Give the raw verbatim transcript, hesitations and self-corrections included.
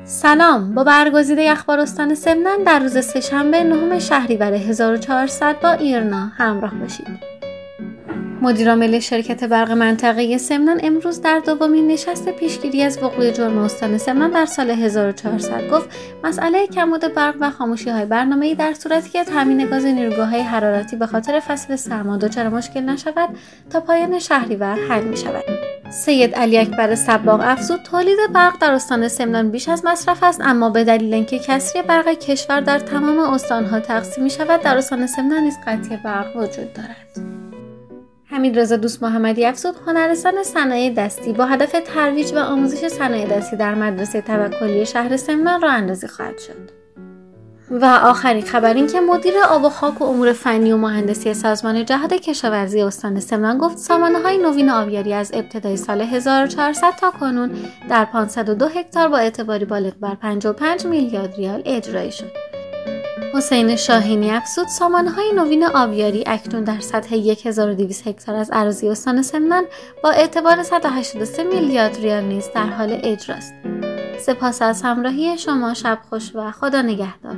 سلام، با برگزیده اخبار استان سمنان در روز سه‌شنبه نهم شهریور هزار و چهارصد با ایرنا همراه باشید. مدیرعامل شرکت برق منطقه سمنان امروز در دومین نشست پیشگیری از وقوع جرم استان سمنان در سال هزار و چهارصد گفت مسئله کمبود برق و خاموشی‌های برنامه‌ای در صورتی که تامین گاز نیروگاه‌های حرارتی به خاطر فصل سرما دچار مشکل نشود تا پایان شهریور حل می‌شود. سید علی اکبر صباغ افزود تولید برق در استان سمنان بیش از مصرف است، اما به دلیل اینکه کسری برق کشور در تمام استان‌ها تقسیم می‌شود در استان سمنان نیز قطعی برق وجود دارد. حمیدرضا دوست محمدی افزود هنرستان صنایع دستی با هدف ترویج و آموزش صنایع دستی در مدرسه توکلی شهر سمنان راه اندازی خواهد شد. و آخرین خبر این که مدیر آب و خاک و امور فنی و مهندسی سازمان جهاد کشاورزی استان سمنان گفت سامانه‌های نوین آبیاری از ابتدای سال هزار و چهارصد تا کنون در پانصد و دو هکتار با اعتباری بالغ بر پنجاه و پنج میلیارد ریال اجرایی شد. حسین شاهینی افزود سامانه‌های نوین آبیاری اکنون در سطح هزار و دویست هکتار از اراضی استان سمنان با اعتبار صد و هشتاد و سه میلیارد ریال نیز در حال اجراست. سپاس از همراهی شما، شب خوش و خدا نگهدار.